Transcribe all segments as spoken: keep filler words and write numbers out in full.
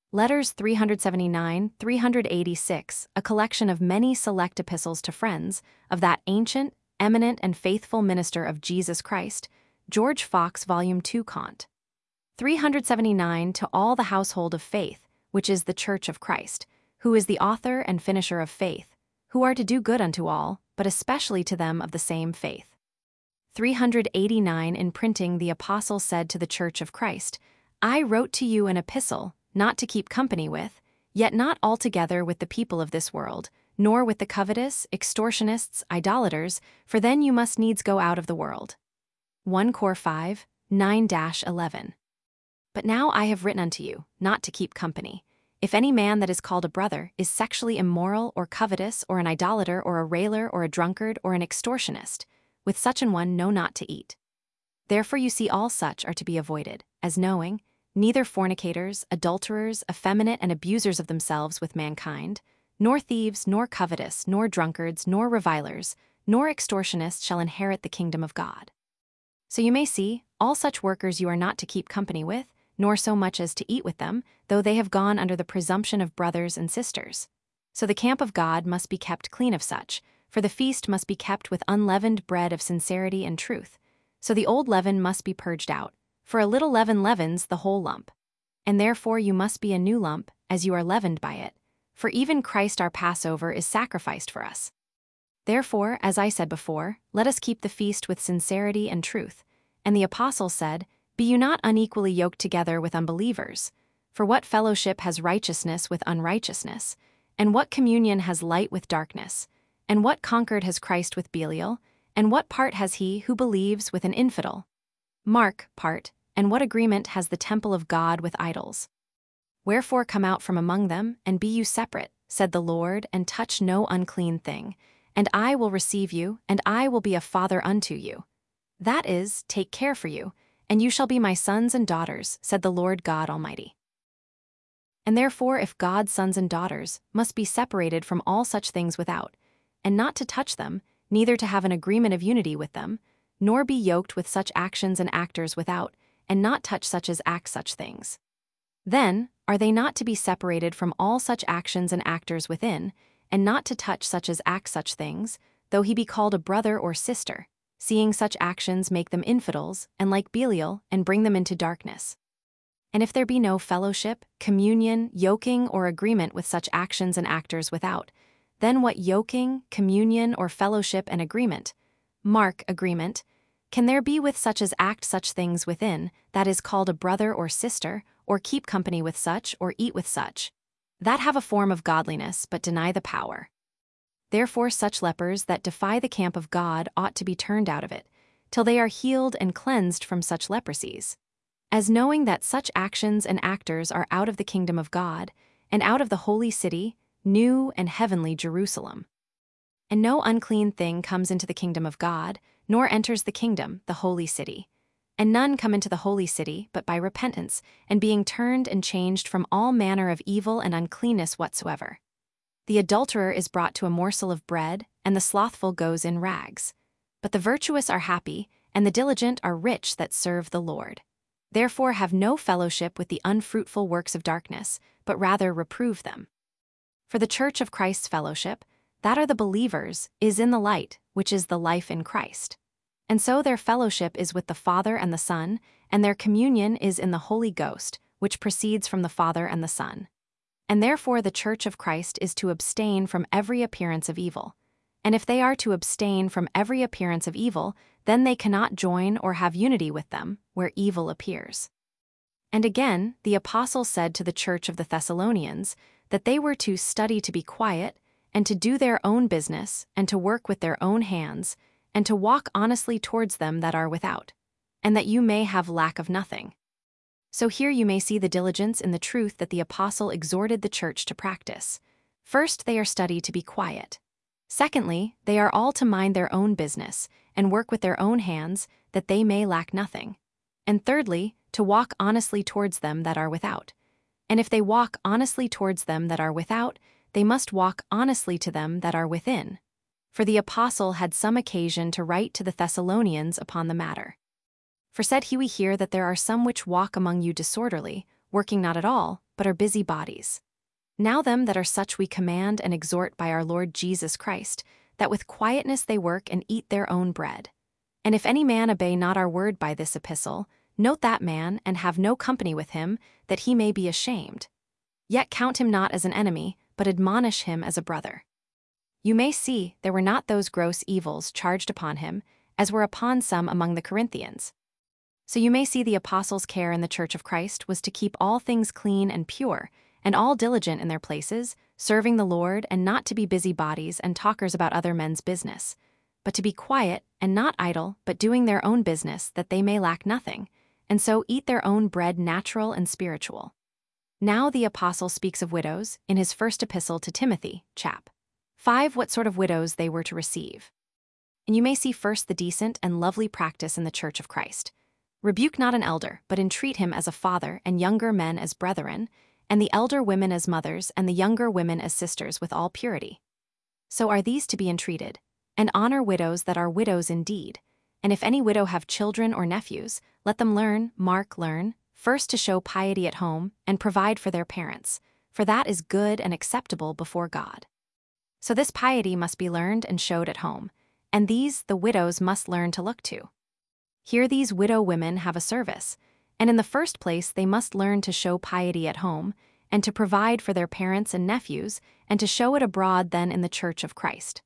Letters three seventy-nine, three eighty-six, a collection of many select epistles to friends of that ancient, eminent, and faithful minister of Jesus Christ, George Fox, Volume two, Cont. three seventy-nine, to all the household of faith, which is the Church of Christ, who is the author and finisher of faith, who are to do good unto all, but especially to them of the same faith. three eighty-nine, in printing, the Apostle said to the Church of Christ, I wrote to you an epistle, not to keep company with, yet not altogether with the people of this world, nor with the covetous, extortionists, idolaters, for then you must needs go out of the world. First Cor five, nine to eleven. But now I have written unto you, not to keep company. If any man that is called a brother is sexually immoral or covetous or an idolater or a railer or a drunkard or an extortionist, with such an one no not to eat. Therefore you see all such are to be avoided, as knowing, neither fornicators, adulterers, effeminate, and abusers of themselves with mankind, nor thieves, nor covetous, nor drunkards, nor revilers, nor extortionists shall inherit the kingdom of God. So you may see, all such workers you are not to keep company with, nor so much as to eat with them, though they have gone under the presumption of brothers and sisters. So the camp of God must be kept clean of such, for the feast must be kept with unleavened bread of sincerity and truth. So the old leaven must be purged out, for a little leaven leavens the whole lump. And therefore you must be a new lump, as you are leavened by it, for even Christ our Passover is sacrificed for us. Therefore, as I said before, let us keep the feast with sincerity and truth. And the Apostle said, Be you not unequally yoked together with unbelievers. For what fellowship has righteousness with unrighteousness? And what communion has light with darkness? And what concord has Christ with Belial? And what part has he who believes with an infidel? Mark, part. And what agreement has the temple of God with idols? Wherefore come out from among them, and be you separate, said the Lord, and touch no unclean thing. And I will receive you, and I will be a father unto you. That is, take care for you, and you shall be my sons and daughters, said the Lord God Almighty. And therefore if God's sons and daughters must be separated from all such things without, and not to touch them, neither to have an agreement of unity with them, nor be yoked with such actions and actors without, and not touch such as act such things. Then, are they not to be separated from all such actions and actors within, and not to touch such as act such things, though he be called a brother or sister, seeing such actions make them infidels, and like Belial, and bring them into darkness? And if there be no fellowship, communion, yoking, or agreement with such actions and actors without, then what yoking, communion, or fellowship and agreement, mark agreement, can there be with such as act such things within, that is called a brother or sister, or keep company with such, or eat with such, that have a form of godliness but deny the power? Therefore such lepers that defy the camp of God ought to be turned out of it, till they are healed and cleansed from such leprosies. As knowing that such actions and actors are out of the kingdom of God, and out of the holy city, new and heavenly Jerusalem. And no unclean thing comes into the kingdom of God, nor enters the kingdom, the holy city. And none come into the holy city but by repentance, and being turned and changed from all manner of evil and uncleanness whatsoever. The adulterer is brought to a morsel of bread, and the slothful goes in rags. But the virtuous are happy, and the diligent are rich that serve the Lord. Therefore have no fellowship with the unfruitful works of darkness, but rather reprove them. For the church of Christ's fellowship, that are the believers, is in the light, which is the life in Christ. And so their fellowship is with the Father and the Son, and their communion is in the Holy Ghost, which proceeds from the Father and the Son. And therefore the church of Christ is to abstain from every appearance of evil. And if they are to abstain from every appearance of evil, then they cannot join or have unity with them, where evil appears. And again, the Apostle said to the church of the Thessalonians, that they were to study to be quiet, and to do their own business, and to work with their own hands, and to walk honestly towards them that are without, and that you may have lack of nothing. So here you may see the diligence in the truth that the Apostle exhorted the church to practice. First, they are studied to be quiet. Secondly, they are all to mind their own business, and work with their own hands, that they may lack nothing. And thirdly, to walk honestly towards them that are without. And if they walk honestly towards them that are without, they must walk honestly to them that are within. For the Apostle had some occasion to write to the Thessalonians upon the matter. For said he, we hear that there are some which walk among you disorderly, working not at all, but are busybodies. Now them that are such we command and exhort by our Lord Jesus Christ, that with quietness they work and eat their own bread. And if any man obey not our word by this epistle, note that man, and have no company with him, that he may be ashamed. Yet count him not as an enemy, but admonish him as a brother. You may see there were not those gross evils charged upon him, as were upon some among the Corinthians. So you may see the apostles' care in the church of Christ was to keep all things clean and pure, and all diligent in their places, serving the Lord, and not to be busybodies and talkers about other men's business, but to be quiet and not idle, but doing their own business, that they may lack nothing, and so eat their own bread natural and spiritual. Now the apostle speaks of widows in his first epistle to Timothy, chap. five, what sort of widows they were to receive. And you may see first the decent and lovely practice in the church of Christ. Rebuke not an elder, but entreat him as a father, and younger men as brethren, and the elder women as mothers, and the younger women as sisters with all purity. So are these to be entreated, and honor widows that are widows indeed. And if any widow have children or nephews, let them learn, mark, learn, first to show piety at home, and provide for their parents, for that is good and acceptable before God. So this piety must be learned and showed at home, and these the widows must learn to look to. Here these widow women have a service, and in the first place they must learn to show piety at home, and to provide for their parents and nephews, and to show it abroad then in the church of Christ.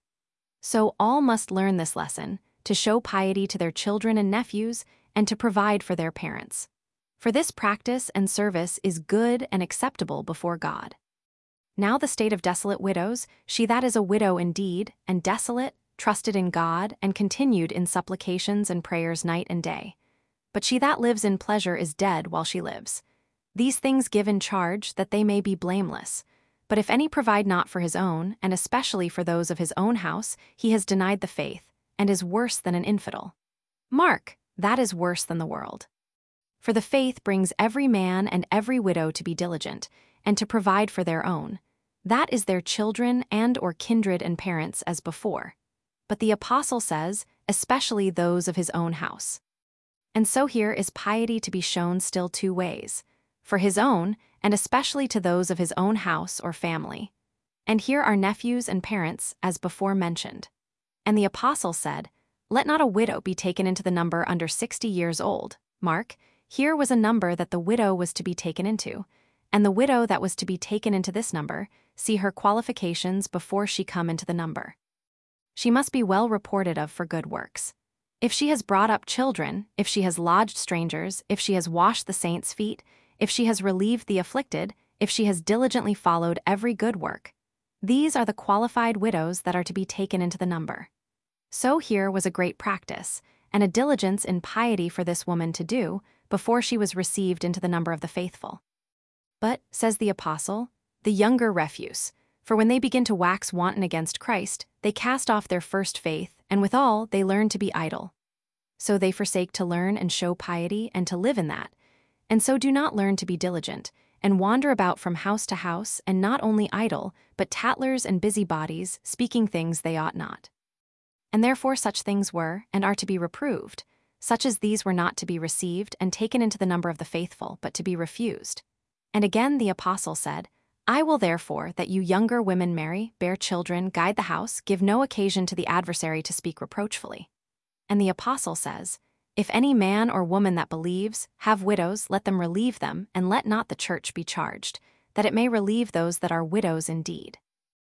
So all must learn this lesson, to show piety to their children and nephews, and to provide for their parents. For this practice and service is good and acceptable before God. Now the state of desolate widows, she that is a widow indeed, and desolate, trusted in God, and continued in supplications and prayers night and day. But she that lives in pleasure is dead while she lives. These things give in charge, that they may be blameless. But if any provide not for his own, and especially for those of his own house, he has denied the faith, and is worse than an infidel. Mark, that is worse than the world. For the faith brings every man and every widow to be diligent, and to provide for their own. That is their children and or kindred and parents as before. But the apostle says, especially those of his own house. And so here is piety to be shown still two ways, for his own, and especially to those of his own house or family. And here are nephews and parents, as before mentioned. And the apostle said, let not a widow be taken into the number under sixty years old. Mark, here was a number that the widow was to be taken into, and the widow that was to be taken into this number, see her qualifications before she come into the number. She must be well reported of for good works. If she has brought up children, if she has lodged strangers, if she has washed the saints' feet, if she has relieved the afflicted, if she has diligently followed every good work, these are the qualified widows that are to be taken into the number. So here was a great practice, and a diligence in piety for this woman to do, before she was received into the number of the faithful. But, says the apostle, the younger refuse, for when they begin to wax wanton against Christ, they cast off their first faith, and withal they learn to be idle. So they forsake to learn and show piety, and to live in that, and so do not learn to be diligent, and wander about from house to house, and not only idle, but tattlers and busybodies, speaking things they ought not. And therefore such things were, and are to be reproved. Such as these were not to be received and taken into the number of the faithful, but to be refused. And again the apostle said, I will therefore that you younger women marry, bear children, guide the house, give no occasion to the adversary to speak reproachfully. And the apostle says, if any man or woman that believes have widows, let them relieve them, and let not the church be charged, that it may relieve those that are widows indeed.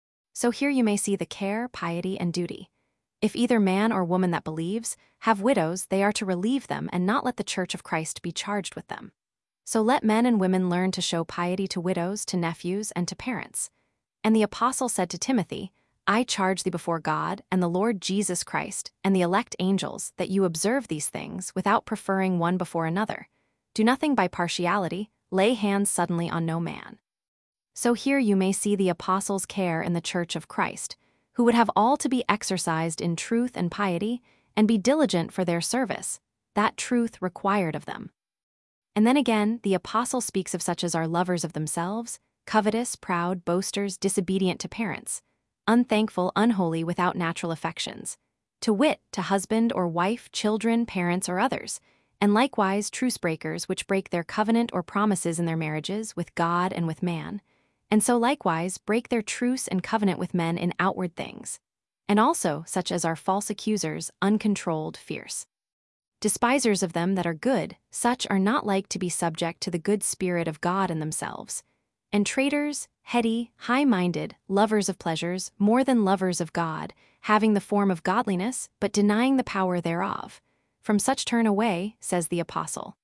So here you may see the care, piety, and duty. If either man or woman that believes have widows, they are to relieve them, and not let the church of Christ be charged with them. So let men and women learn to show piety to widows, to nephews, and to parents. And the apostle said to Timothy, I charge thee before God, and the Lord Jesus Christ, and the elect angels, that you observe these things, without preferring one before another. Do nothing by partiality, lay hands suddenly on no man. So here you may see the apostle's care in the church of Christ, who would have all to be exercised in truth and piety, and be diligent for their service, that truth required of them. And then again, the apostle speaks of such as are lovers of themselves, covetous, proud, boasters, disobedient to parents, unthankful, unholy, without natural affections, to wit, to husband or wife, children, parents, or others, and likewise truce breakers which break their covenant or promises in their marriages with God and with man, and so likewise break their truce and covenant with men in outward things, and also such as are false accusers, uncontrolled, fierce. Despisers of them that are good, such are not like to be subject to the good Spirit of God in themselves. And traitors, heady, high-minded, lovers of pleasures, more than lovers of God, having the form of godliness, but denying the power thereof. From such turn away, says the Apostle.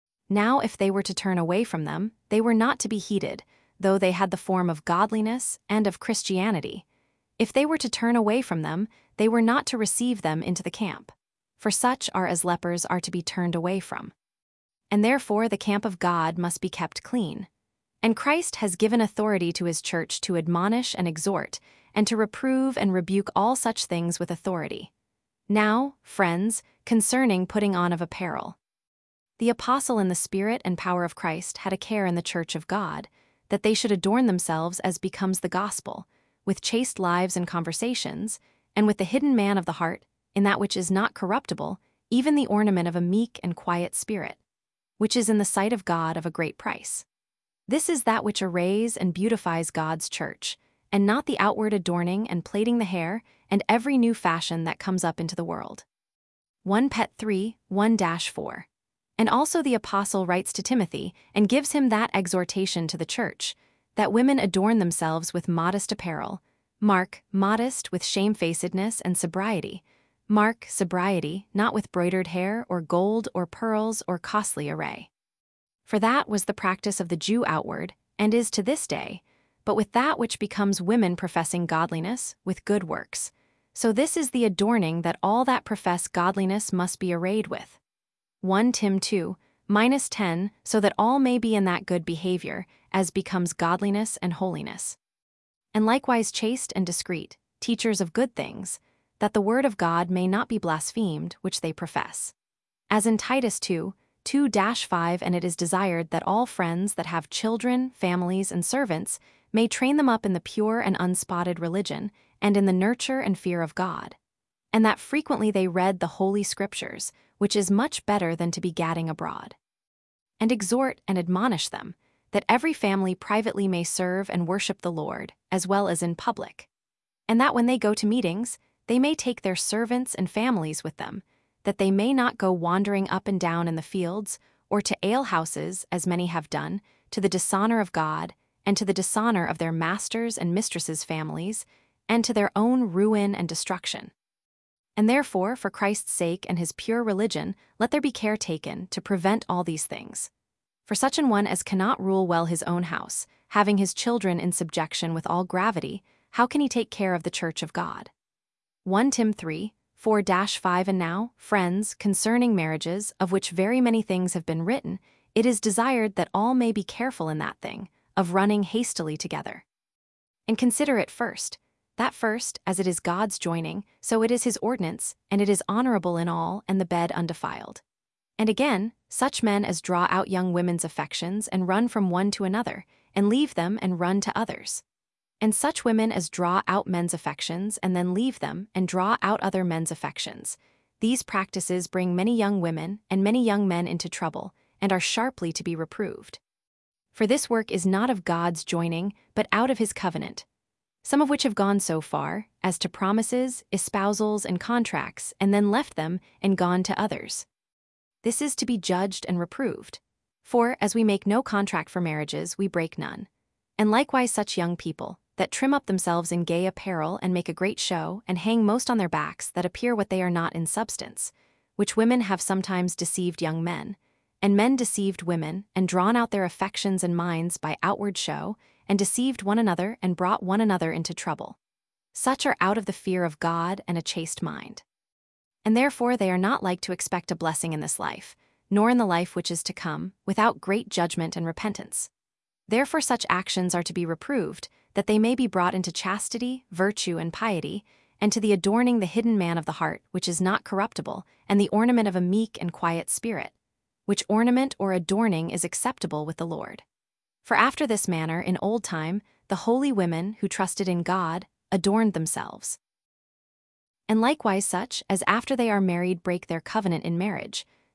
Now if they were to turn away from them, they were not to be heeded, though they had the form of godliness and of Christianity. If they were to turn away from them, they were not to receive them into the camp. For such are as lepers are to be turned away from. And therefore the camp of God must be kept clean. And Christ has given authority to his church to admonish and exhort, and to reprove and rebuke all such things with authority. Now, friends, concerning putting on of apparel. The apostle in the Spirit and power of Christ had a care in the church of God, that they should adorn themselves as becomes the gospel, with chaste lives and conversations, and with the hidden man of the heart, in that which is not corruptible, even the ornament of a meek and quiet spirit, which is in the sight of God of a great price. This is that which arrays and beautifies God's church, and not the outward adorning and plaiting the hair and every new fashion that comes up into the world. First Peter three, one to four. And also the apostle writes to Timothy and gives him that exhortation to the church, that women adorn themselves with modest apparel, mark, modest with shamefacedness and sobriety, mark, sobriety, not with broidered hair or gold or pearls or costly array. For that was the practice of the Jew outward, and is to this day, but with that which becomes women professing godliness, with good works. So this is the adorning that all that profess godliness must be arrayed with. First Timothy two, minus ten, so that all may be in that good behavior, as becomes godliness and holiness. And likewise chaste and discreet, teachers of good things, that the word of God may not be blasphemed, which they profess. As in Titus two, two to five, and it is desired that all friends that have children, families, and servants may train them up in the pure and unspotted religion, and in the nurture and fear of God. And that frequently they read the Holy Scriptures, which is much better than to be gadding abroad. And exhort and admonish them, that every family privately may serve and worship the Lord, as well as in public. And that when they go to meetings, they may take their servants and families with them, that they may not go wandering up and down in the fields, or to alehouses, as many have done, to the dishonor of God, and to the dishonor of their masters' and mistresses' families, and to their own ruin and destruction. And therefore, for Christ's sake and his pure religion, let there be care taken to prevent all these things. For such an one as cannot rule well his own house, having his children in subjection with all gravity, how can he take care of the church of God? First Timothy three, four to five. And now, friends, concerning marriages, of which very many things have been written, it is desired that all may be careful in that thing, of running hastily together. And consider it first, that first, as it is God's joining, so it is his ordinance, and it is honorable in all, and the bed undefiled. And again, such men as draw out young women's affections and run from one to another, and leave them and run to others. And such women as draw out men's affections and then leave them and draw out other men's affections. These practices bring many young women and many young men into trouble, and are sharply to be reproved. For this work is not of God's joining, but out of his covenant, some of which have gone so far as to promises, espousals, and contracts, and then left them and gone to others. This is to be judged and reproved. For, as we make no contract for marriages, we break none. And likewise such young people, that trim up themselves in gay apparel and make a great show, and hang most on their backs, that appear what they are not in substance, which women have sometimes deceived young men, and men deceived women, and drawn out their affections and minds by outward show, and deceived one another and brought one another into trouble. Such are out of the fear of God and a chaste mind. And therefore they are not like to expect a blessing in this life, nor in the life which is to come, without great judgment and repentance. Therefore such actions are to be reproved, that they may be brought into chastity, virtue, and piety, and to the adorning the hidden man of the heart, which is not corruptible, and the ornament of a meek and quiet spirit, which ornament or adorning is acceptable with the Lord. For after this manner in old time, the holy women who trusted in God adorned themselves. And likewise such as after they are married break their covenant in marriage,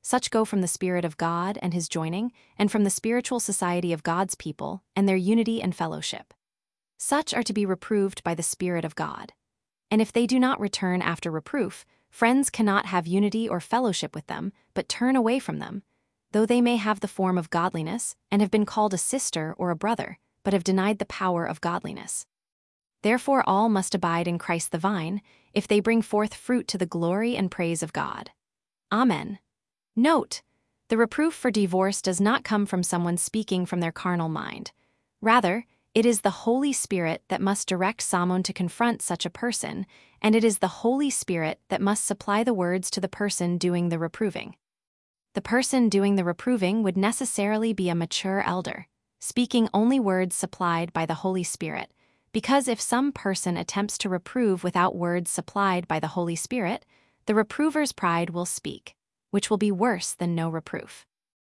such go from the Spirit of God and his joining, and from the spiritual society of God's people, and their unity and fellowship. Such are to be reproved by the Spirit of God. And if they do not return after reproof, friends cannot have unity or fellowship with them, but turn away from them, though they may have the form of godliness, and have been called a sister or a brother, but have denied the power of godliness. Therefore all must abide in Christ the vine, if they bring forth fruit to the glory and praise of God. Amen. Note, the reproof for divorce does not come from someone speaking from their carnal mind. Rather, it is the Holy Spirit that must direct someone to confront such a person, and it is the Holy Spirit that must supply the words to the person doing the reproving. The person doing the reproving would necessarily be a mature elder, speaking only words supplied by the Holy Spirit, because if some person attempts to reprove without words supplied by the Holy Spirit, the reprover's pride will speak, which will be worse than no reproof.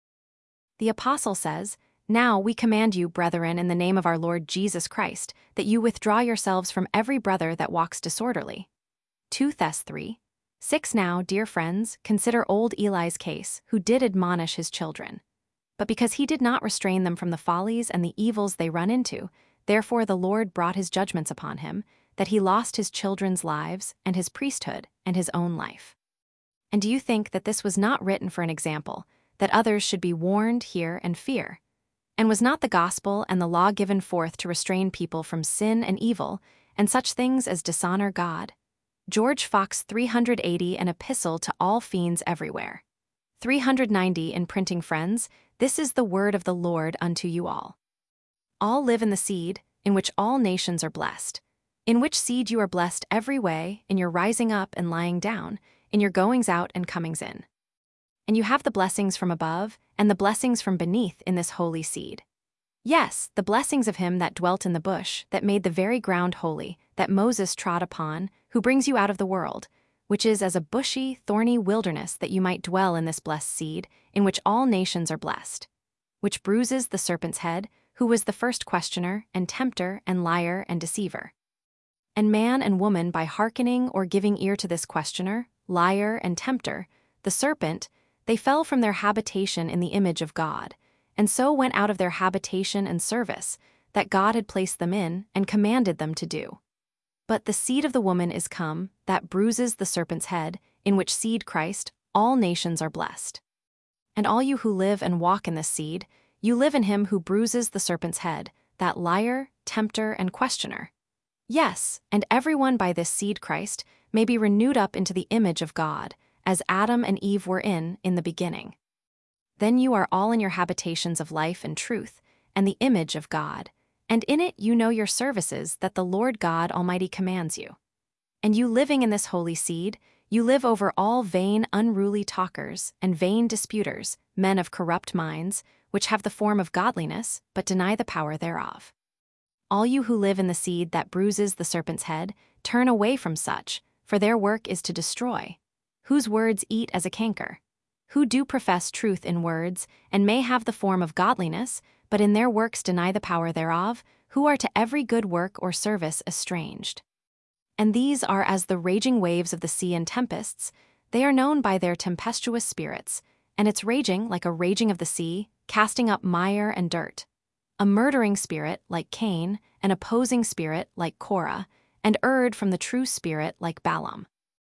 The Apostle says, "Now we command you, brethren, in the name of our Lord Jesus Christ, that you withdraw yourselves from every brother that walks disorderly." Second Thessalonians three six. Now, dear friends, consider old Eli's case, who did admonish his children. But because he did not restrain them from the follies and the evils they run into, therefore the Lord brought his judgments upon him, that he lost his children's lives, and his priesthood, and his own life. And do you think that this was not written for an example, that others should be warned, hear, and fear? And was not the gospel and the law given forth to restrain people from sin and evil, and such things as dishonor God? George Fox three eighty, An Epistle to All Fiends Everywhere. three ninety in Printing Friends, this is the word of the Lord unto you all. All live in the seed, in which all nations are blessed, in which seed you are blessed every way, in your rising up and lying down, in your goings out and comings in. And you have the blessings from above, and the blessings from beneath in this holy seed. Yes, the blessings of him that dwelt in the bush, that made the very ground holy, that Moses trod upon, who brings you out of the world, which is as a bushy, thorny wilderness, that you might dwell in this blessed seed, in which all nations are blessed, which bruises the serpent's head, who was the first questioner, and tempter, and liar, and deceiver. And man and woman, by hearkening or giving ear to this questioner, liar, and tempter, the serpent, they fell from their habitation in the image of God, and so went out of their habitation and service, that God had placed them in, and commanded them to do. But the seed of the woman is come, that bruises the serpent's head, in which seed Christ, all nations are blessed. And all you who live and walk in this seed, you live in him who bruises the serpent's head, that liar, tempter, and questioner. Yes, and everyone by this seed Christ may be renewed up into the image of God, as Adam and Eve were in, in the beginning. Then you are all in your habitations of life and truth, and the image of God, and in it you know your services that the Lord God Almighty commands you. And you living in this holy seed, you live over all vain, unruly talkers, and vain disputers, men of corrupt minds, which have the form of godliness, but deny the power thereof. All you who live in the seed that bruises the serpent's head, turn away from such, for their work is to destroy, whose words eat as a canker, who do profess truth in words, and may have the form of godliness, but in their works deny the power thereof, who are to every good work or service estranged. And these are as the raging waves of the sea and tempests, they are known by their tempestuous spirits, and its raging like a raging of the sea, casting up mire and dirt. A murdering spirit like Cain, an opposing spirit like Korah, and erred from the true spirit like Balaam.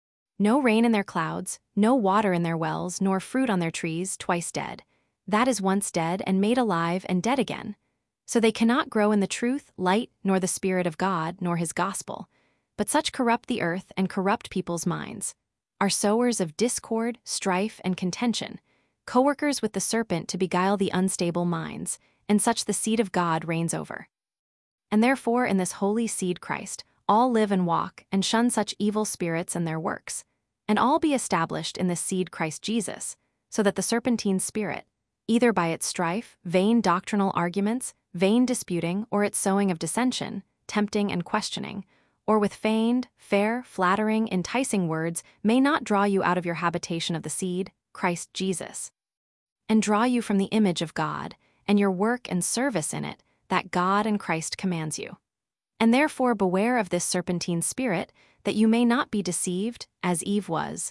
No rain in their clouds, no water in their wells, nor fruit on their trees, twice dead. That is once dead and made alive and dead again. So they cannot grow in the truth, light, nor the Spirit of God, nor his gospel. But such corrupt the earth and corrupt people's minds, are sowers of discord, strife, and contention, co-workers with the serpent to beguile the unstable minds, and such the seed of God reigns over. And therefore in this holy seed Christ, all live and walk, and shun such evil spirits and their works, and all be established in this seed Christ Jesus, so that the serpentine spirit, either by its strife, vain doctrinal arguments, vain disputing, or its sowing of dissension, tempting and questioning, or with feigned, fair, flattering, enticing words, may not draw you out of your habitation of the seed, Christ Jesus, and draw you from the image of God, and your work and service in it, that God and Christ commands you. And therefore beware of this serpentine spirit, that you may not be deceived, as Eve was,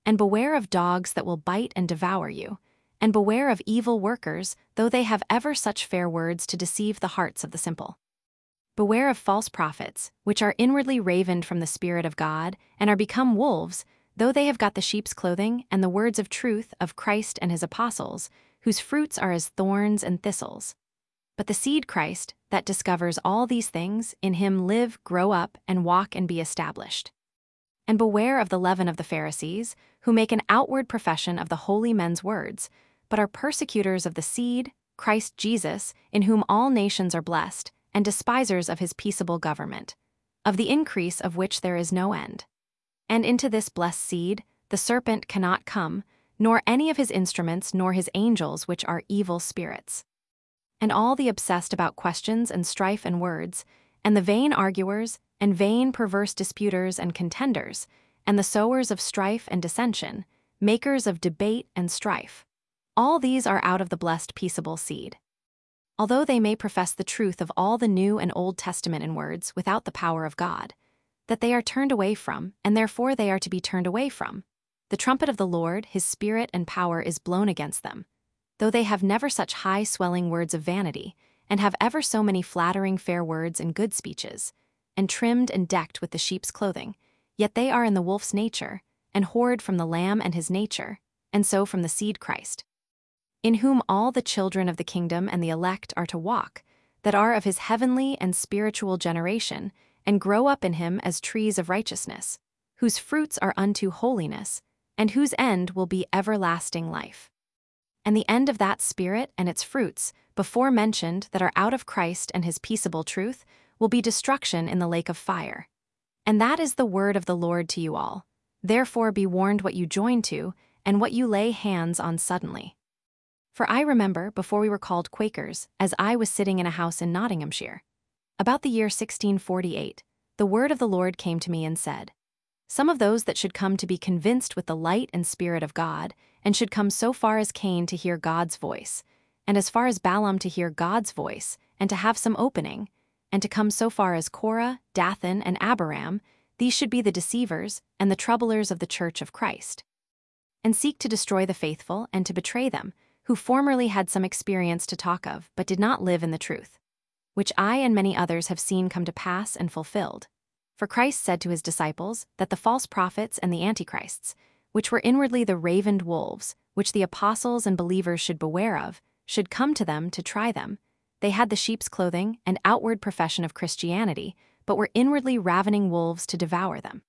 And beware of dogs that will bite and devour you, and beware of evil workers, though they have ever such fair words to deceive the hearts of the simple. Beware of false prophets, which are inwardly ravened from the Spirit of God, and are become wolves, though they have got the sheep's clothing and the words of truth of Christ and his apostles, whose fruits are as thorns and thistles. But the seed Christ, that discovers all these things, in him live, grow up, and walk and be established. And beware of the leaven of the Pharisees, who make an outward profession of the holy men's words, but are persecutors of the seed, Christ Jesus, in whom all nations are blessed, and despisers of his peaceable government, of the increase of which there is no end. And into this blessed seed the serpent cannot come, nor any of his instruments, nor his angels, which are evil spirits. And all the obsessed about questions and strife and words, and the vain arguers, and vain perverse disputers and contenders, and the sowers of strife and dissension, makers of debate and strife. All these are out of the blessed peaceable seed. Although they may profess the truth of all the New and Old Testament in words without the power of God, that they are turned away from, and therefore they are to be turned away from. The trumpet of the Lord, his spirit and power, is blown against them. Though they have never such high swelling words of vanity, and have ever so many flattering fair words and good speeches, and trimmed and decked with the sheep's clothing, yet they are in the wolf's nature, and horrid from the lamb and his nature, and so from the seed Christ, in whom all the children of the kingdom and the elect are to walk, that are of his heavenly and spiritual generation, and grow up in him as trees of righteousness, whose fruits are unto holiness, and whose end will be everlasting life. And the end of that Spirit and its fruits, before mentioned, that are out of Christ and his peaceable truth, will be destruction in the lake of fire. And that is the word of the Lord to you all. Therefore be warned what you join to, and what you lay hands on suddenly. For I remember, before we were called Quakers, as I was sitting in a house in Nottinghamshire, about the year sixteen forty-eight, the word of the Lord came to me and said, some of those that should come to be convinced with the light and Spirit of God, and should come so far as Cain to hear God's voice, and as far as Balaam to hear God's voice, and to have some opening, and to come so far as Korah, Dathan, and Abiram, these should be the deceivers and the troublers of the church of Christ, and seek to destroy the faithful and to betray them, who formerly had some experience to talk of, but did not live in the truth, which I and many others have seen come to pass and fulfilled. For Christ said to his disciples that the false prophets and the antichrists, which were inwardly the ravened wolves, which the apostles and believers should beware of, should come to them to try them. They had the sheep's clothing and outward profession of Christianity, but were inwardly ravening wolves to devour them.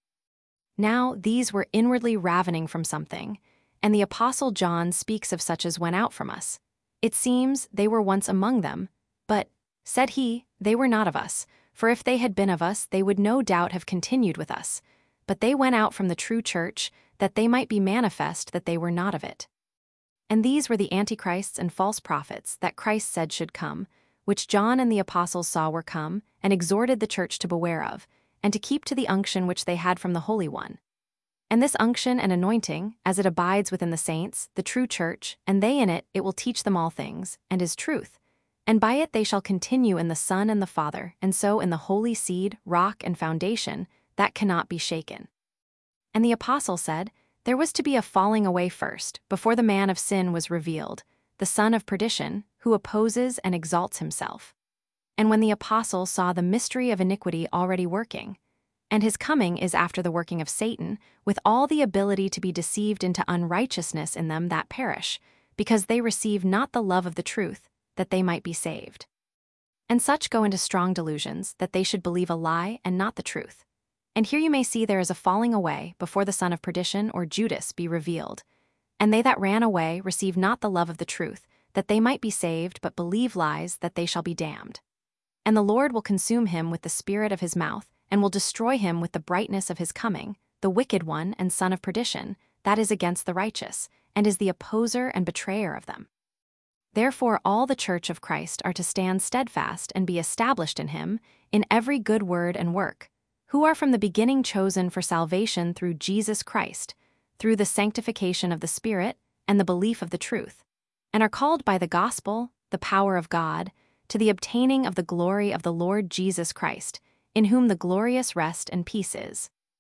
Now these were inwardly ravening from something, and the apostle John speaks of such as went out from us. It seems they were once among them, but, said he, they were not of us, for if they had been of us, they would no doubt have continued with us. But they went out from the true church, that they might be manifest that they were not of it. And these were the antichrists and false prophets that Christ said should come, which John and the apostles saw were come, and exhorted the church to beware of, and to keep to the unction which they had from the Holy One. And this unction and anointing, as it abides within the saints, the true church, and they in it, it will teach them all things, and is truth. And by it they shall continue in the Son and the Father, and so in the holy seed, rock, and foundation, that cannot be shaken. And the apostle said, there was to be a falling away first, before the man of sin was revealed, the son of perdition, who opposes and exalts himself. And when the apostle saw the mystery of iniquity already working, and his coming is after the working of Satan, with all the ability to be deceived into unrighteousness in them that perish, because they receive not the love of the truth, that they might be saved. And such go into strong delusions, that they should believe a lie and not the truth. And here you may see there is a falling away before the son of perdition or Judas be revealed. And they that ran away receive not the love of the truth, that they might be saved, but believe lies, that they shall be damned. And the Lord will consume him with the spirit of his mouth, and will destroy him with the brightness of his coming, the wicked one and son of perdition, that is against the righteous, and is the opposer and betrayer of them. Therefore all the church of Christ are to stand steadfast and be established in him, in every good word and work, who are from the beginning chosen for salvation through Jesus Christ, through the sanctification of the Spirit and the belief of the truth, and are called by the gospel, the power of God, to the obtaining of the glory of the Lord Jesus Christ, in whom the glorious rest and peace is.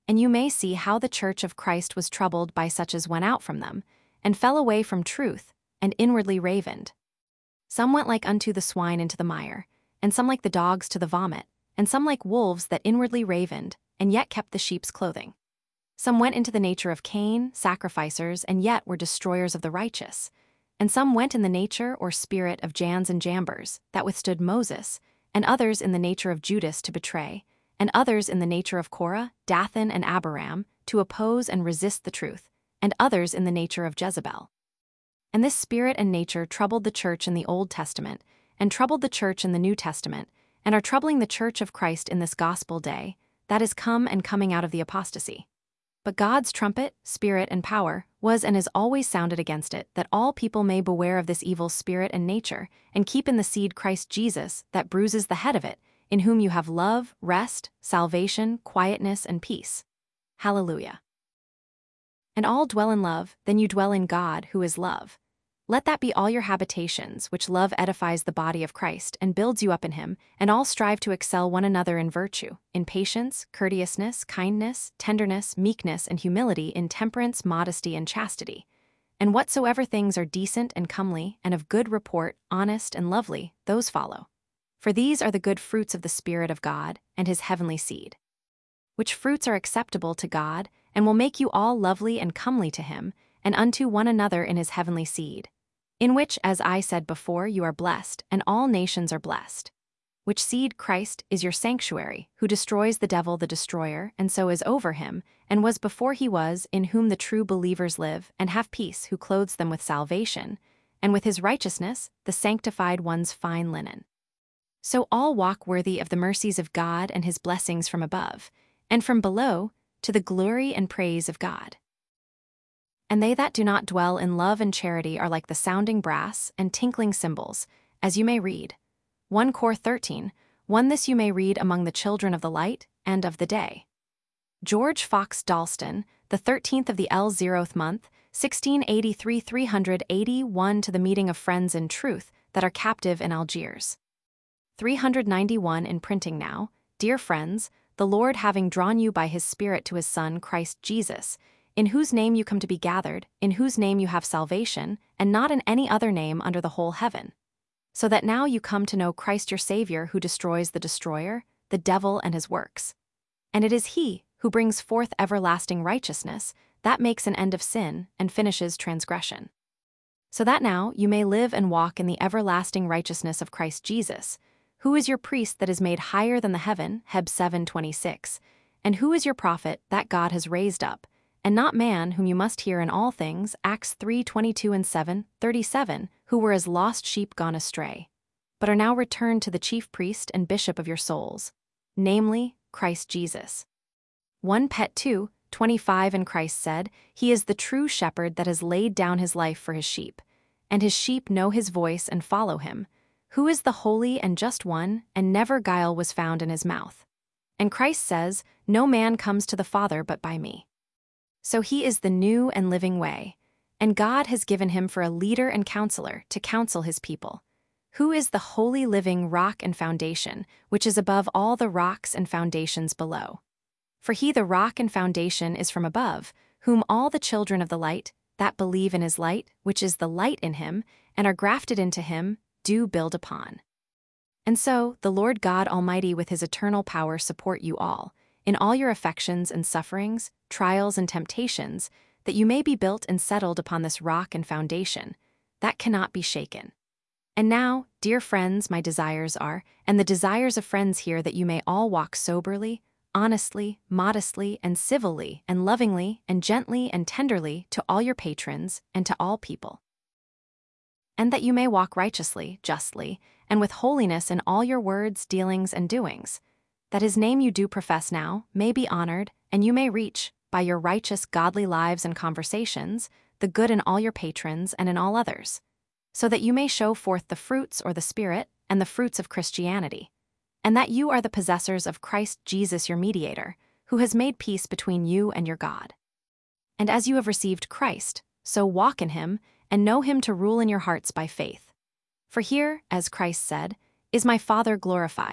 and you may see how the church of Christ was troubled by such as went out from them, and fell away from truth, and inwardly ravened. Some went like unto the swine into the mire, and some like the dogs to the vomit, and some like wolves that inwardly ravened, and yet kept the sheep's clothing. Some went into the nature of Cain, sacrificers, and yet were destroyers of the righteous. And some went in the nature or spirit of Jans and Jambers, that withstood Moses, and others in the nature of Judas to betray, and others in the nature of Korah, Dathan, and Abiram, to oppose and resist the truth, and others in the nature of Jezebel. And this spirit and nature troubled the church in the Old Testament, and troubled the church in the New Testament, and are troubling the church of Christ in this gospel day, that is come and coming out of the apostasy. But God's trumpet, spirit, and power was and is always sounded against it, that all people may beware of this evil spirit and nature, and keep in the seed Christ Jesus, that bruises the head of it, in whom you have love, rest, salvation, quietness, and peace. Hallelujah. And all dwell in love, then you dwell in God, who is love. Let that be all your habitations, which love edifies the body of Christ, and builds you up in him, and all strive to excel one another in virtue, in patience, courteousness, kindness, tenderness, meekness, and humility, in temperance, modesty, and chastity. And whatsoever things are decent and comely, and of good report, honest and lovely, those follow. For these are the good fruits of the Spirit of God, and his heavenly seed. Which fruits are acceptable to God, and will make you all lovely and comely to him, and unto one another in his heavenly seed. In which, as I said before, you are blessed, and all nations are blessed. Which seed Christ is your sanctuary, who destroys the devil the destroyer, and so is over him, and was before he was, in whom the true believers live, and have peace, who clothes them with salvation, and with his righteousness, the sanctified one's fine linen. So all walk worthy of the mercies of God and his blessings from above, and from below, to the glory and praise of God. And they that do not dwell in love and charity are like the sounding brass and tinkling cymbals, as you may read. First Corinthians thirteen, one This you may read among the children of the light and of the day. George Fox Dalston, the thirteenth of the L zeroth month, sixteen eighty-three three eighty-one to the meeting of friends in truth that are captive in Algiers. three ninety-one in printing now, dear friends, the Lord having drawn you by his Spirit to his Son Christ Jesus, in whose name you come to be gathered, in whose name you have salvation, and not in any other name under the whole heaven. So that now you come to know Christ your Savior, who destroys the destroyer, the devil and his works. And it is he who brings forth everlasting righteousness, that makes an end of sin, and finishes transgression. So that now you may live and walk in the everlasting righteousness of Christ Jesus, who is your priest that is made higher than the heaven, Hebrews seven twenty-six, and who is your prophet that God has raised up, and not man, whom you must hear in all things, Acts three twenty-two and seven thirty-seven, who were as lost sheep gone astray, but are now returned to the chief priest and bishop of your souls, namely, Christ Jesus. First Peter two twenty-five And Christ said, he is the true shepherd that has laid down his life for his sheep, and his sheep know his voice and follow him, who is the holy and just one, and never guile was found in his mouth. And Christ says, no man comes to the Father but by me. So he is the new and living way, and God has given him for a leader and counselor to counsel his people, who is the holy living rock and foundation, which is above all the rocks and foundations below. For he the rock and foundation is from above, whom all the children of the light, that believe in his light, which is the light in him, and are grafted into him, do build upon. And so, the Lord God Almighty with his eternal power support you all, in all your affections and sufferings, trials and temptations, that you may be built and settled upon this rock and foundation, that cannot be shaken. And now, dear friends, my desires are, and the desires of friends here, that you may all walk soberly, honestly, modestly, and civilly, and lovingly, and gently, and tenderly to all your patrons, and to all people. And that you may walk righteously, justly, and with holiness in all your words, dealings, and doings, that his name you do profess now may be honored, and you may reach, by your righteous godly lives and conversations, the good in all your patrons and in all others, so that you may show forth the fruits or the Spirit and the fruits of Christianity, and that you are the possessors of Christ Jesus your mediator, who has made peace between you and your God. And as you have received Christ, so walk in him, and know him to rule in your hearts by faith. For here, as Christ said, is my Father glorified,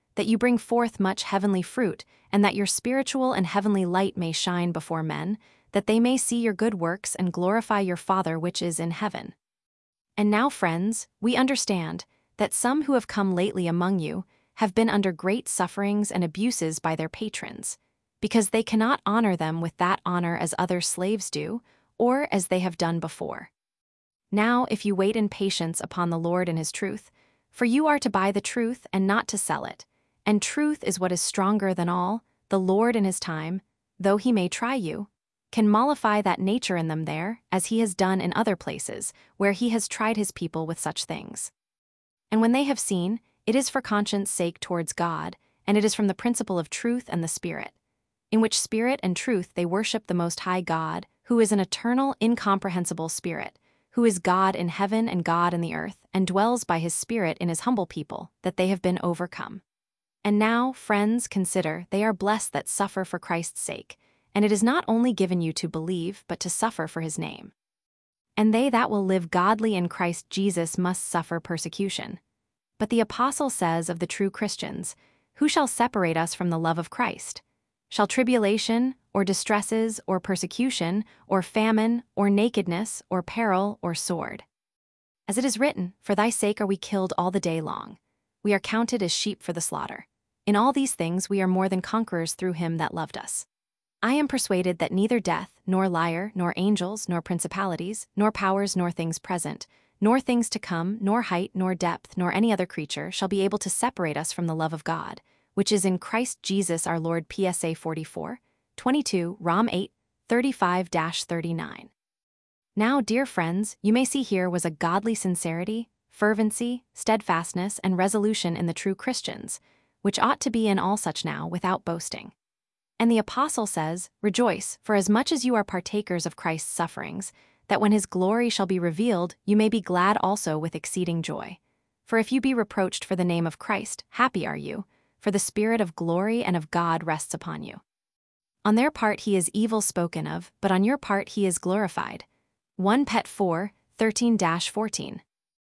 that you bring forth much heavenly fruit, and that your spiritual and heavenly light may shine before men, that they may see your good works and glorify your Father which is in heaven. And now, friends, we understand that some who have come lately among you have been under great sufferings and abuses by their patrons, because they cannot honor them with that honor as other slaves do, or as they have done before. Now, if you wait in patience upon the Lord and his truth, for you are to buy the truth and not to sell it, and truth is what is stronger than all, the Lord in his time, though he may try you, can mollify that nature in them there, as he has done in other places, where he has tried his people with such things. And when they have seen, it is for conscience sake towards God, and it is from the principle of truth and the Spirit, in which spirit and truth they worship the Most High God, who is an eternal, incomprehensible Spirit, who is God in heaven and God in the earth, and dwells by his Spirit in his humble people, that they have been overcome. And now, friends, consider, they are blessed that suffer for Christ's sake, and it is not only given you to believe, but to suffer for his name. And they that will live godly in Christ Jesus must suffer persecution. But the apostle says of the true Christians, who shall separate us from the love of Christ? Shall tribulation, or distresses, or persecution, or famine, or nakedness, or peril, or sword? As it is written, for thy sake are we killed all the day long. We are counted as sheep for the slaughter. In all these things we are more than conquerors through him that loved us. I am persuaded that neither death, nor liar, nor angels, nor principalities, nor powers, nor things present, nor things to come, nor height, nor depth, nor any other creature shall be able to separate us from the love of God, which is in Christ Jesus our Lord. P S A forty-four, twenty-two, Rom eight, thirty-five to thirty-nine. Now, dear friends, you may see here was a godly sincerity, fervency, steadfastness, and resolution in the true Christians, which ought to be in all such now without boasting. And the apostle says, rejoice, for as much as you are partakers of Christ's sufferings, that when his glory shall be revealed, you may be glad also with exceeding joy. For if you be reproached for the name of Christ, happy are you, for the Spirit of glory and of God rests upon you. On their part he is evil spoken of, but on your part he is glorified. First Peter four, thirteen to fourteen.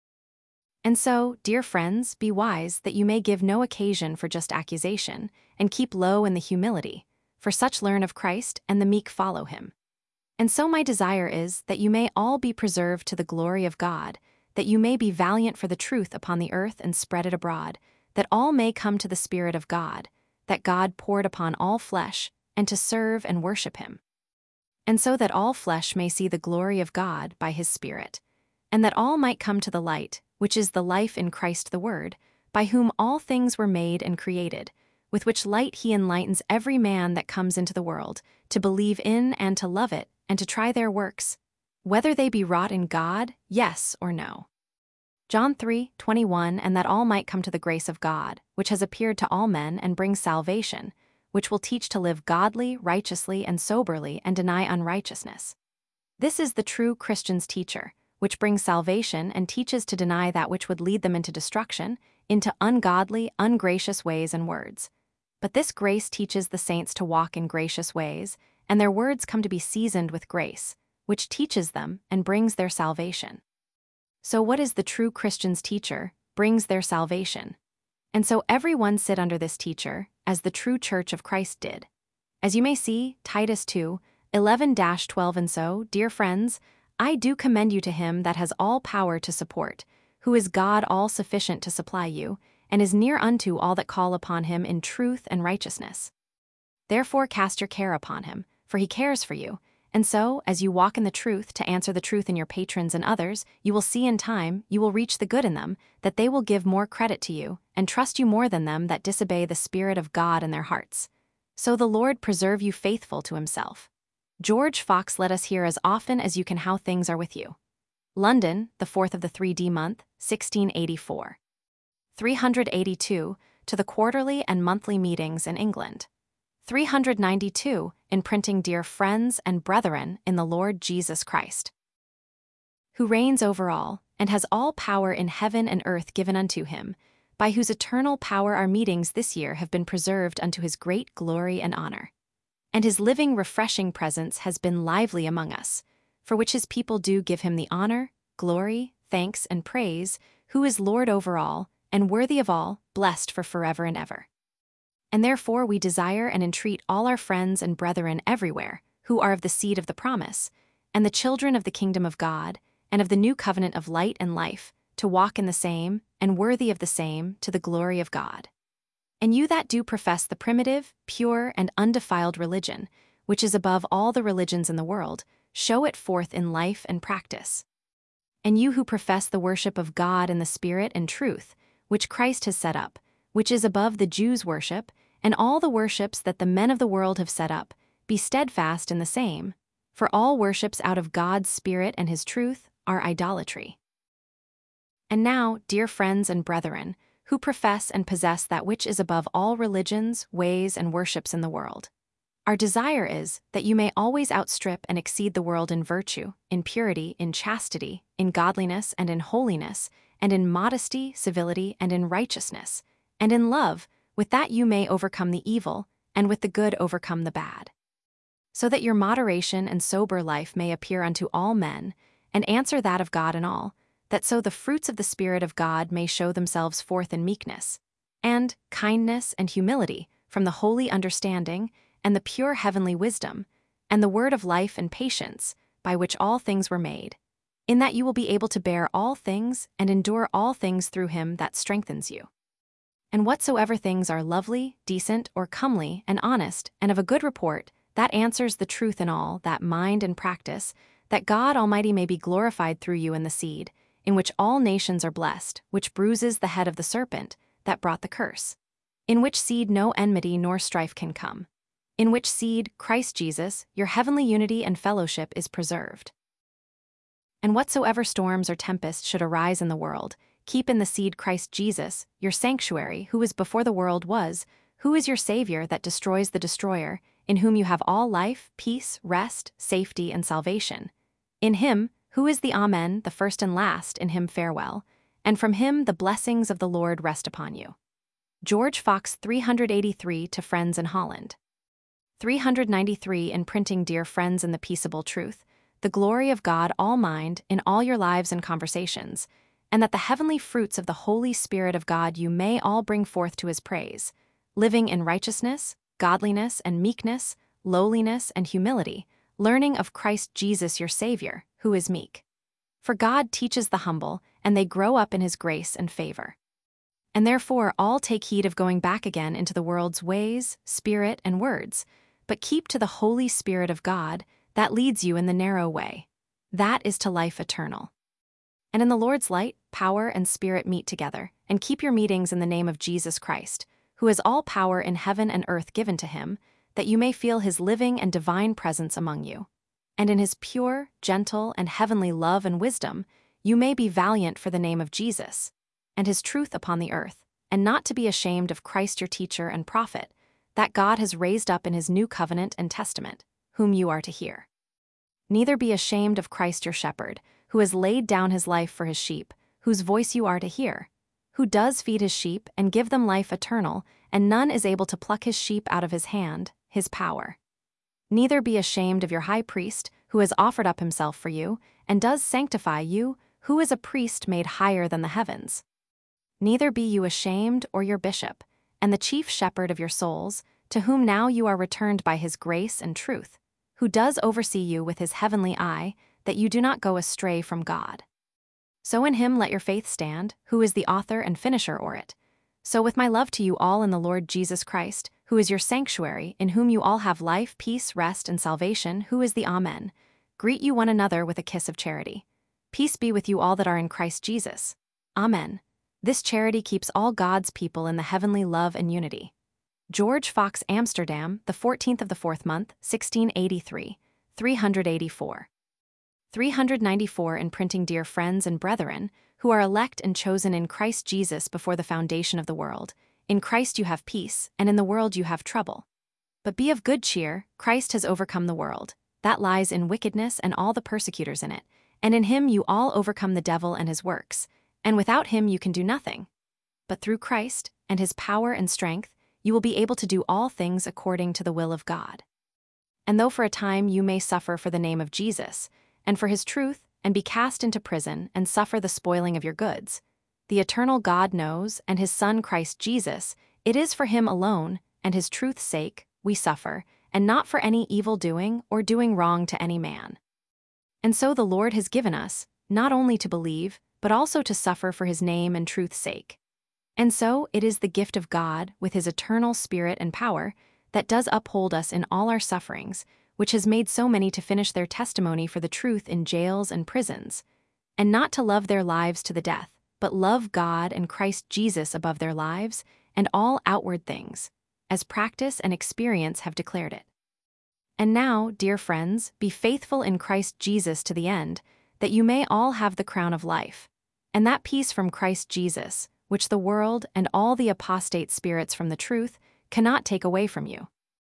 And so, dear friends, be wise that you may give no occasion for just accusation, and keep low in the humility, for such learn of Christ, and the meek follow him. And so my desire is that you may all be preserved to the glory of God, that you may be valiant for the truth upon the earth and spread it abroad, that all may come to the Spirit of God, that God poured upon all flesh, and to serve and worship him. And so that all flesh may see the glory of God by his Spirit, and that all might come to the light, which is the life in Christ the Word, by whom all things were made and created, with which light he enlightens every man that comes into the world, to believe in and to love it, and to try their works, whether they be wrought in God, yes or no. John three, twenty-one. And that all might come to the grace of God, which has appeared to all men and brings salvation, which will teach to live godly, righteously, and soberly, and deny unrighteousness. This is the true Christian's teacher, which brings salvation and teaches to deny that which would lead them into destruction, into ungodly, ungracious ways and words. But this grace teaches the saints to walk in gracious ways, and their words come to be seasoned with grace, which teaches them and brings their salvation. So what is the true Christian's teacher? Brings their salvation. And so every one sit under this teacher, as the true church of Christ did. As you may see, Titus two, eleven to twelve. And so, dear friends, I do commend you to him that has all power to support, who is God all-sufficient to supply you, and is near unto all that call upon him in truth and righteousness. Therefore cast your care upon him, for he cares for you, and so, as you walk in the truth to answer the truth in your patrons and others, you will see in time, you will reach the good in them, that they will give more credit to you, and trust you more than them that disobey the Spirit of God in their hearts. So the Lord preserve you faithful to himself. George Fox, let us hear as often as you can how things are with you. London, the fourth of the three D month, sixteen eighty-four. three hundred eighty-two, to the quarterly and monthly meetings in England. three hundred ninety-two, in printing dear friends and brethren in the Lord Jesus Christ, who reigns over all, and has all power in heaven and earth given unto him, by whose eternal power our meetings this year have been preserved unto his great glory and honor. And his living refreshing presence has been lively among us, for which his people do give him the honor, glory, thanks, and praise, who is Lord over all, and worthy of all, blessed for forever and ever. And therefore we desire and entreat all our friends and brethren everywhere, who are of the seed of the promise, and the children of the kingdom of God, and of the new covenant of light and life, to walk in the same, and worthy of the same, to the glory of God. And you that do profess the primitive, pure, and undefiled religion, which is above all the religions in the world, show it forth in life and practice. And you who profess the worship of God in the Spirit and truth, which Christ has set up, which is above the Jews' worship, and all the worships that the men of the world have set up, be steadfast in the same, for all worships out of God's Spirit and his truth are idolatry. And now, dear friends and brethren, who profess and possess that which is above all religions, ways, and worships in the world, our desire is that you may always outstrip and exceed the world in virtue, in purity, in chastity, in godliness, and in holiness, and in modesty, civility, and in righteousness, and in love, with that you may overcome the evil, and with the good overcome the bad. So that your moderation and sober life may appear unto all men, and answer that of God in all, that so the fruits of the Spirit of God may show themselves forth in meekness, and kindness and humility, from the holy understanding, and the pure heavenly wisdom, and the word of life and patience, by which all things were made, in that you will be able to bear all things and endure all things through him that strengthens you. And whatsoever things are lovely, decent, or comely, and honest, and of a good report, that answers the truth in all, that mind and practice, that God Almighty may be glorified through you in the seed, in which all nations are blessed, which bruises the head of the serpent, that brought the curse, in which seed no enmity nor strife can come, in which seed, Christ Jesus, your heavenly unity and fellowship is preserved. And whatsoever storms or tempests should arise in the world, keep in the seed Christ Jesus, your sanctuary, who is before the world was, who is your Savior that destroys the destroyer, in whom you have all life, peace, rest, safety, and salvation. In him, who is the Amen, the first and last, in him farewell, and from him the blessings of the Lord rest upon you. George Fox three hundred eighty-three to Friends in Holland. three hundred ninety-three in printing Dear Friends in the Peaceable Truth, the glory of God all mind in all your lives and conversations, and that the heavenly fruits of the Holy Spirit of God you may all bring forth to his praise, living in righteousness, godliness, and meekness, lowliness, and humility, learning of Christ Jesus your Savior, who is meek. For God teaches the humble, and they grow up in his grace and favor. And therefore all take heed of going back again into the world's ways, spirit, and words, but keep to the Holy Spirit of God, that leads you in the narrow way. That is to life eternal. And in the Lord's light, power and spirit meet together, and keep your meetings in the name of Jesus Christ, who has all power in heaven and earth given to him, that you may feel his living and divine presence among you. And in his pure, gentle, and heavenly love and wisdom, you may be valiant for the name of Jesus, and his truth upon the earth, and not to be ashamed of Christ your teacher and prophet, that God has raised up in his new covenant and testament, whom you are to hear. Neither be ashamed of Christ your shepherd, who has laid down his life for his sheep, whose voice you are to hear, who does feed his sheep and give them life eternal, and none is able to pluck his sheep out of his hand, his power. Neither be ashamed of your high priest, who has offered up himself for you, and does sanctify you, who is a priest made higher than the heavens. Neither be you ashamed or your bishop, and the chief shepherd of your souls, to whom now you are returned by his grace and truth, who does oversee you with his heavenly eye, that you do not go astray from God. So in him let your faith stand, who is the author and finisher of it. So with my love to you all in the Lord Jesus Christ, who is your sanctuary, in whom you all have life, peace, rest, and salvation, who is the Amen, greet you one another with a kiss of charity. Peace be with you all that are in Christ Jesus. Amen. This charity keeps all God's people in the heavenly love and unity. George Fox, Amsterdam, the fourteenth of the fourth month, sixteen eighty-three, three hundred eighty-four. three hundred ninety-four in printing Dear Friends and Brethren, who are elect and chosen in Christ Jesus before the foundation of the world. In Christ you have peace, and in the world you have trouble. But be of good cheer, Christ has overcome the world, that lies in wickedness and all the persecutors in it, and in him you all overcome the devil and his works, and without him you can do nothing. But through Christ, and his power and strength, you will be able to do all things according to the will of God. And though for a time you may suffer for the name of Jesus, and for his truth, and be cast into prison, and suffer the spoiling of your goods, the eternal God knows, and his Son Christ Jesus, it is for him alone, and his truth's sake, we suffer, and not for any evil doing or doing wrong to any man. And so the Lord has given us, not only to believe, but also to suffer for his name and truth's sake. And so it is the gift of God, with his eternal spirit and power, that does uphold us in all our sufferings, which has made so many to finish their testimony for the truth in jails and prisons, and not to love their lives to the death, but love God and Christ Jesus above their lives and all outward things, as practice and experience have declared it. And now, dear friends, be faithful in Christ Jesus to the end, that you may all have the crown of life, and that peace from Christ Jesus, which the world and all the apostate spirits from the truth cannot take away from you.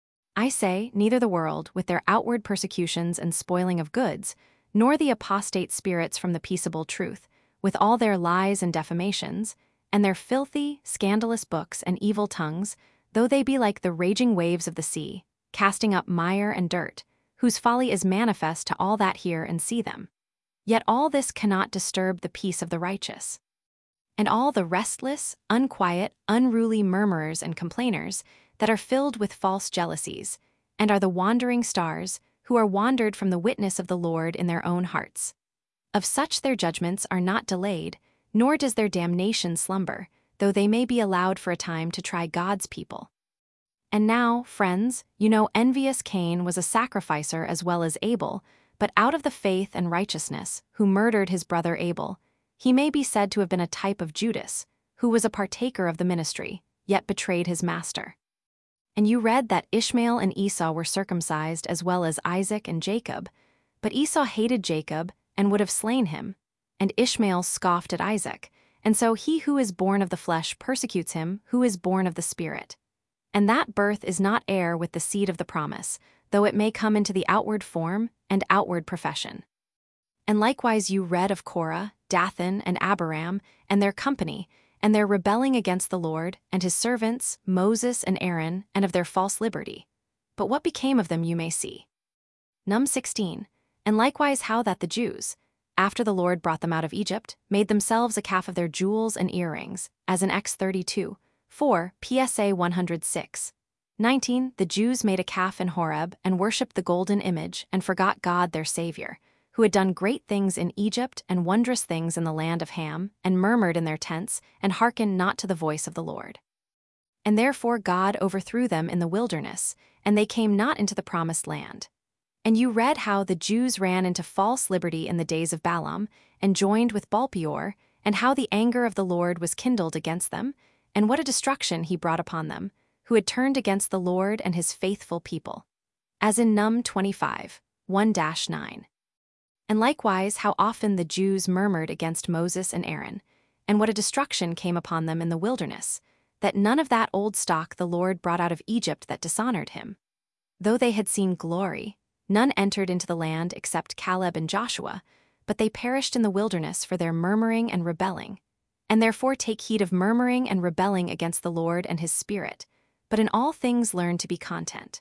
I say, neither the world, with their outward persecutions and spoiling of goods, nor the apostate spirits from the peaceable truth, with all their lies and defamations, and their filthy, scandalous books and evil tongues, though they be like the raging waves of the sea, casting up mire and dirt, whose folly is manifest to all that hear and see them. Yet all this cannot disturb the peace of the righteous. And all the restless, unquiet, unruly murmurers and complainers that are filled with false jealousies, and are the wandering stars, who are wandered from the witness of the Lord in their own hearts. Of such their judgments are not delayed, nor does their damnation slumber, though they may be allowed for a time to try God's people. And now, friends, you know envious Cain was a sacrificer as well as Abel, but out of the faith and righteousness, who murdered his brother Abel, he may be said to have been a type of Judas, who was a partaker of the ministry, yet betrayed his master. And you read that Ishmael and Esau were circumcised as well as Isaac and Jacob, but Esau hated Jacob and would have slain him, and Ishmael scoffed at Isaac, and so he who is born of the flesh persecutes him who is born of the Spirit. And that birth is not heir with the seed of the promise, though it may come into the outward form and outward profession. And likewise you read of Korah, Dathan, and Abiram, and their company, and their rebelling against the Lord, and his servants, Moses and Aaron, and of their false liberty. But what became of them you may see. Num sixteen. And likewise how that the Jews, after the Lord brought them out of Egypt, made themselves a calf of their jewels and earrings, as in X thirty-two, four, P S A one hundred six. nineteen. The Jews made a calf in Horeb, and worshipped the golden image, and forgot God their Savior, who had done great things in Egypt and wondrous things in the land of Ham, and murmured in their tents, and hearkened not to the voice of the Lord. And therefore God overthrew them in the wilderness, and they came not into the promised land. And you read how the Jews ran into false liberty in the days of Balaam, and joined with Balpeor, and how the anger of the Lord was kindled against them, and what a destruction he brought upon them, who had turned against the Lord and his faithful people. As in Num twenty-five, one to nine. And likewise how often the Jews murmured against Moses and Aaron, and what a destruction came upon them in the wilderness, that none of that old stock the Lord brought out of Egypt that dishonored him. Though they had seen glory, none entered into the land except Caleb and Joshua, but they perished in the wilderness for their murmuring and rebelling. And therefore take heed of murmuring and rebelling against the Lord and his Spirit, but in all things learn to be content.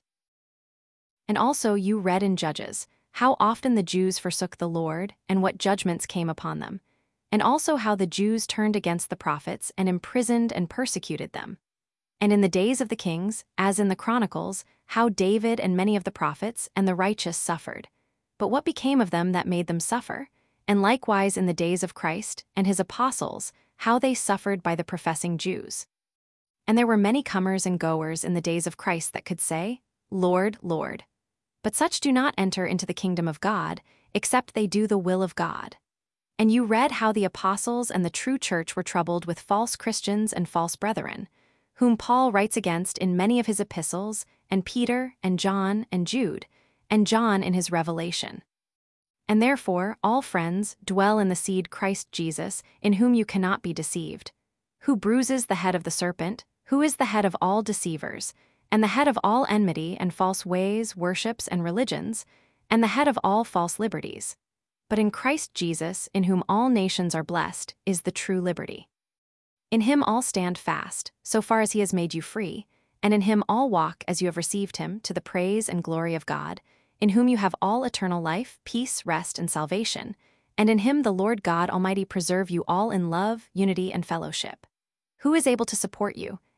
And also you read in Judges, how often the Jews forsook the Lord, and what judgments came upon them, and also how the Jews turned against the prophets and imprisoned and persecuted them. And in the days of the kings, as in the Chronicles, how David and many of the prophets and the righteous suffered. But what became of them that made them suffer? And likewise in the days of Christ and his apostles, how they suffered by the professing Jews. And there were many comers and goers in the days of Christ that could say, Lord, Lord. But such do not enter into the kingdom of God, except they do the will of God. And you read how the apostles and the true church were troubled with false Christians and false brethren, whom Paul writes against in many of his epistles, and Peter, and John, and Jude, and John in his Revelation. And therefore, all friends, dwell in the seed Christ Jesus, in whom you cannot be deceived, who bruises the head of the serpent, who is the head of all deceivers, and the head of all enmity and false ways, worships, and religions, and the head of all false liberties. But in Christ Jesus, in whom all nations are blessed, is the true liberty. In him all stand fast, so far as he has made you free, and in him all walk as you have received him, to the praise and glory of God, in whom you have all eternal life, peace, rest, and salvation, and in him the Lord God Almighty preserve you all in love, unity, and fellowship. Who is able to support you,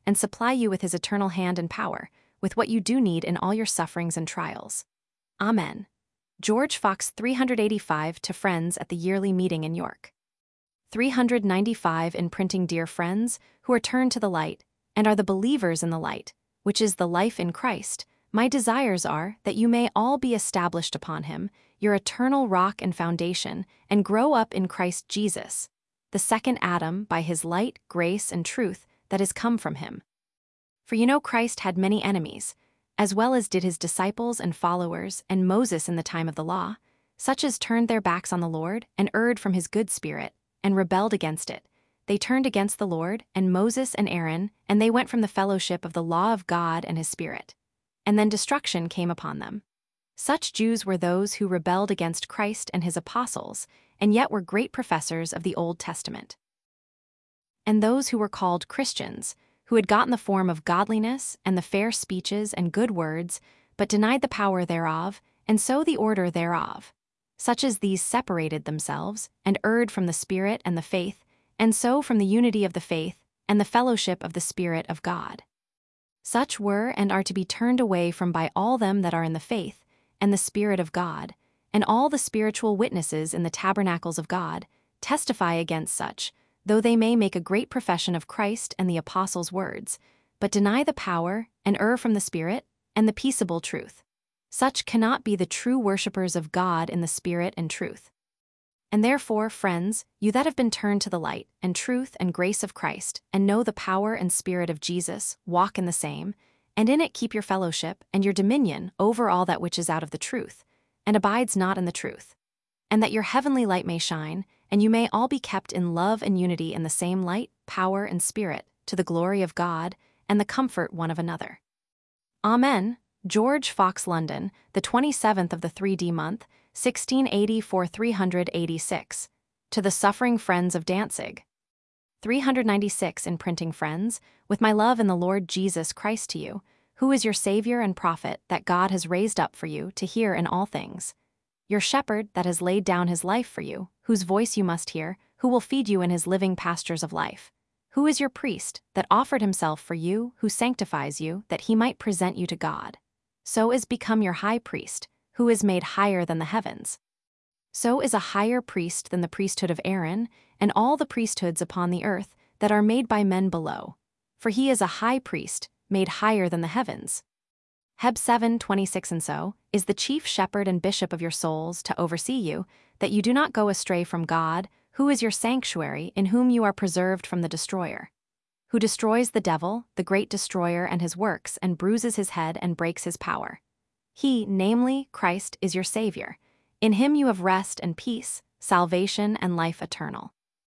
and supply you with his eternal hand and power, with what you do need in all your sufferings and trials. Amen. George Fox three hundred eighty-five to friends at the yearly meeting in York. three hundred ninety-five in printing dear friends, who are turned to the light, and are the believers in the light, which is the life in Christ, my desires are that you may all be established upon him, your eternal rock and foundation, and grow up in Christ Jesus, the second Adam, by his light, grace, and truth that is come from him. For you know Christ had many enemies, as well as did his disciples and followers and Moses in the time of the law, such as turned their backs on the Lord and erred from his good spirit, and rebelled against it. They turned against the Lord and Moses and Aaron, and they went from the fellowship of the law of God and his Spirit. And then destruction came upon them. Such Jews were those who rebelled against Christ and his apostles, and yet were great professors of the Old Testament. And those who were called Christians, who had gotten the form of godliness and the fair speeches and good words, but denied the power thereof, and so the order thereof. Such as these separated themselves, and erred from the Spirit and the faith, and so from the unity of the faith, and the fellowship of the Spirit of God. Such were and are to be turned away from by all them that are in the faith, and the Spirit of God, and all the spiritual witnesses in the tabernacles of God, testify against such, though they may make a great profession of Christ and the apostles' words, but deny the power, and err from the Spirit, and the peaceable truth. Such cannot be the true worshippers of God in the Spirit and truth. And therefore, friends, you that have been turned to the light, and truth and grace of Christ, and know the power and Spirit of Jesus, walk in the same, and in it keep your fellowship and your dominion over all that which is out of the truth, and abides not in the truth. And that your heavenly light may shine, and you may all be kept in love and unity in the same light, power, and Spirit, to the glory of God, and the comfort one of another. Amen. George Fox, London, the twenty-seventh of the three D month, sixteen eighty for three hundred eighty-six. To the suffering friends of Danzig. three hundred ninety-six in printing friends, with my love in the Lord Jesus Christ to you, who is your Savior and prophet that God has raised up for you to hear in all things. Your shepherd that has laid down his life for you, whose voice you must hear, who will feed you in his living pastures of life. Who is your priest that offered himself for you, who sanctifies you, that he might present you to God. So is become your high priest, who is made higher than the heavens. So is a higher priest than the priesthood of Aaron, and all the priesthoods upon the earth that are made by men below. For he is a high priest, made higher than the heavens. Heb seven twenty-six and so, is the chief shepherd and bishop of your souls to oversee you, that you do not go astray from God, who is your sanctuary, in whom you are preserved from the destroyer. Who destroys the devil, the great destroyer and his works, and bruises his head and breaks his power. He, namely, Christ, is your Savior. In him you have rest and peace, salvation and life eternal.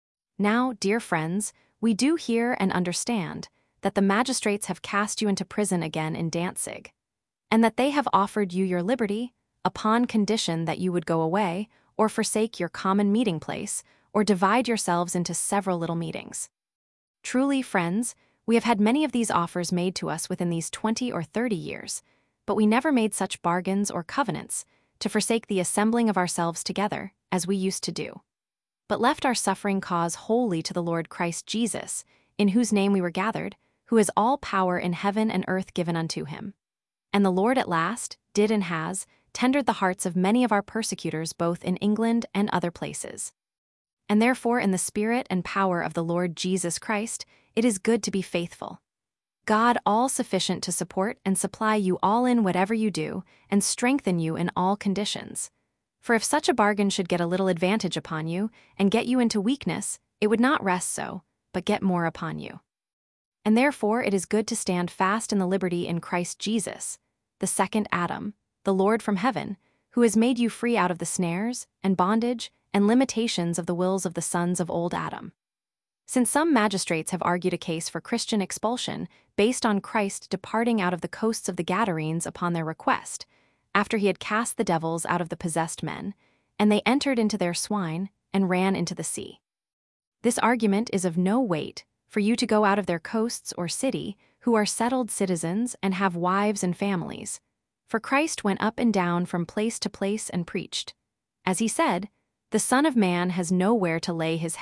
Now, dear friends, we do hear and understand that the magistrates have cast you into prison again in Danzig, and that they have offered you your liberty, upon condition that you would go away, or forsake your common meeting place, or divide yourselves into several little meetings. Truly, friends, we have had many of these offers made to us within these twenty or thirty years, but we never made such bargains or covenants to forsake the assembling of ourselves together, as we used to do, but left our suffering cause wholly to the Lord Christ Jesus, in whose name we were gathered, who is all power in heaven and earth given unto him. And the Lord at last did and has tendered the hearts of many of our persecutors both in England and other places. And therefore in the Spirit and power of the Lord Jesus Christ, it is good to be faithful. God all sufficient to support and supply you all in whatever you do, and strengthen you in all conditions. For if such a bargain should get a little advantage upon you, and get you into weakness, it would not rest so, but get more upon you. And therefore it is good to stand fast in the liberty in Christ Jesus, the second Adam, the Lord from heaven, who has made you free out of the snares, and bondage, and limitations of the wills of the sons of old Adam. Since some magistrates have argued a case for Christian expulsion based on Christ departing out of the coasts of the Gadarenes upon their request, after he had cast the devils out of the possessed men, and they entered into their swine, and ran into the sea. This argument is of no weight for you to go out of their coasts or city, who are settled citizens and have wives and families. For Christ went up and down from place to place and preached. As he said, the Son of Man has nowhere to lay his head,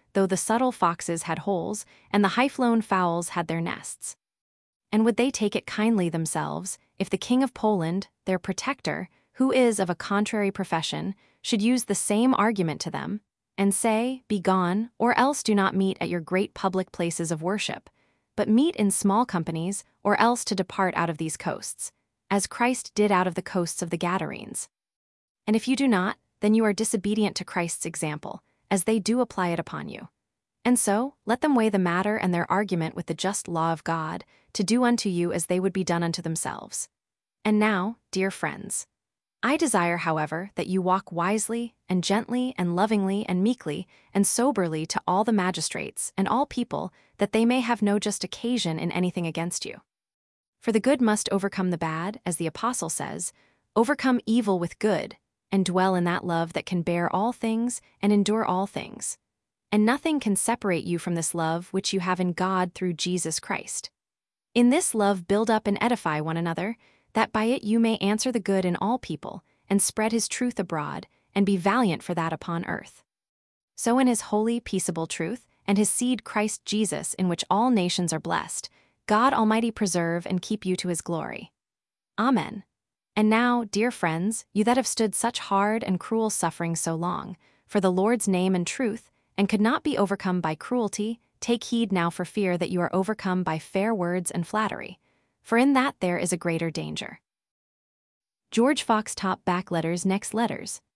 though the subtle foxes had holes, and the high-flown fowls had their nests. And would they take it kindly themselves if the King of Poland, their protector, who is of a contrary profession, should use the same argument to them, and say, "Begone, or else do not meet at your great public places of worship, but meet in small companies, or else to depart out of these coasts, as Christ did out of the coasts of the Gadarenes." And if you do not, then you are disobedient to Christ's example, as they do apply it upon you. And so, let them weigh the matter and their argument with the just law of God, to do unto you as they would be done unto themselves. And now, dear friends, I desire, however, that you walk wisely, and gently, and lovingly, and meekly, and soberly to all the magistrates and all people, that they may have no just occasion in anything against you. For the good must overcome the bad, as the Apostle says, "Overcome evil with good, and dwell in that love that can bear all things and endure all things. And nothing can separate you from this love which you have in God through Jesus Christ. In this love build up and edify one another, that by it you may answer the good in all people, and spread his truth abroad, and be valiant for that upon earth. So in his holy, peaceable truth, and his seed Christ Jesus, in which all nations are blessed, God Almighty preserve and keep you to his glory. Amen. And now, dear friends, you that have stood such hard and cruel suffering so long, for the Lord's name and truth, and could not be overcome by cruelty, take heed now for fear that you are overcome by fair words and flattery, for in that there is a greater danger. George Fox top back letters next letters.